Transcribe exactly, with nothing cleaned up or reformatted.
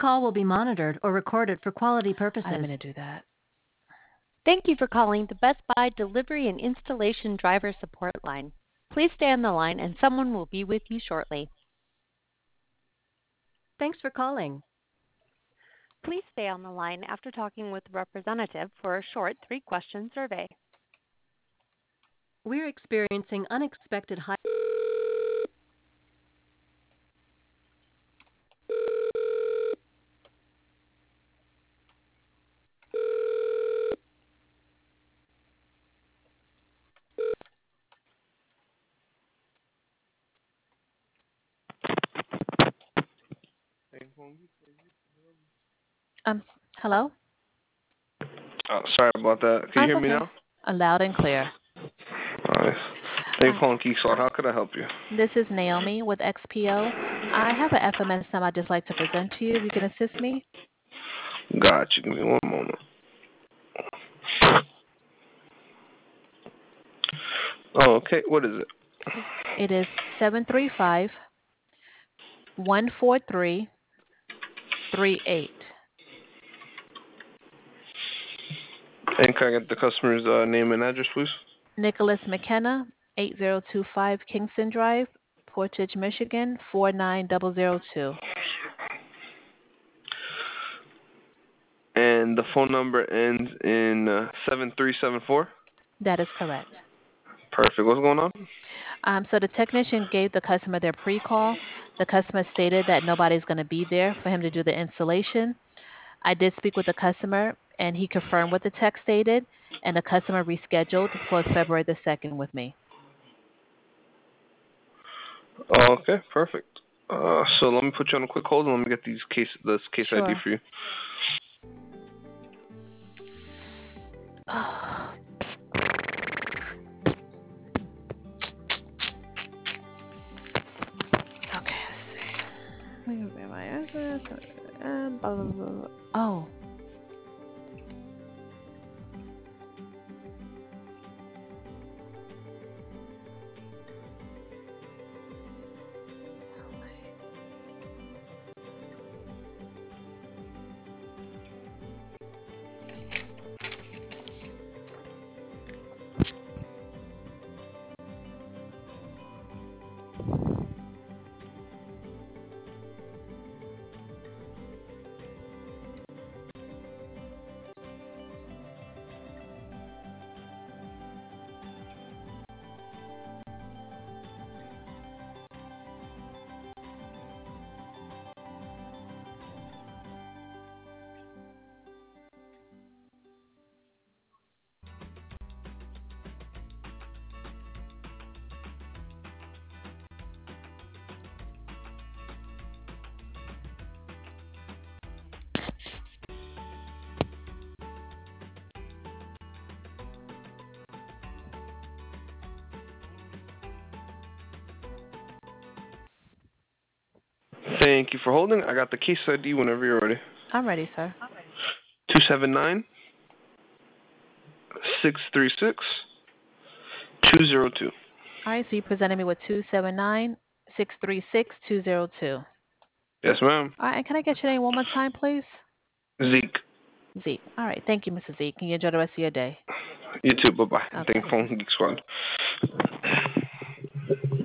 call will be monitored or recorded for quality purposes. I'm going to do that. Thank you for calling the Best Buy Delivery and Installation Driver Support Line. Please stay on the line and someone will be with you shortly. Thanks for calling. Please stay on the line after talking with the representative for a short three-question survey. We're experiencing unexpected high. Um, hello? Oh, sorry about that. Can you That's hear me okay. now? Uh, loud and clear. Nice. Thank you Hi. for calling Geek Squad. How could I help you? This is Naomi with X P O. I have an F M S number I'd just like to present to you. If you can assist me. Got you. Give me one moment. Oh, okay. What is it? It is seven three five, one four three, three eight. And can I get the customer's uh, name and address, please? Nicholas McKenna, eight zero two five Kingston Drive, Portage, Michigan, four nine zero zero two. And the phone number ends in uh, seven three seven four? That is correct. Perfect. What's going on? Um, so the technician gave the customer their pre-call. The customer stated that nobody's going to be there for him to do the installation. I did speak with the customer, and he confirmed what the tech stated, and the customer rescheduled for February the second with me. Oh, okay. Perfect. Uh, so let me put you on a quick hold and let me get these case this case I D Sure. for you. Okay, let's see. Let me get my address. And blah, blah, blah, blah. Oh. Thank you for holding. I got the case I D whenever you're ready. I'm ready, sir. Two seven nine six three six two zero two. All right, so you presented me with two seven nine, six three six, two zero two. Yes, ma'am. All right, and can I get your name one more time, please? Zeke. Zeke. All right, thank you, Missus Zeke. Can you enjoy the rest of your day? You too. Bye bye. Okay. Thank you for calling Geek Squad.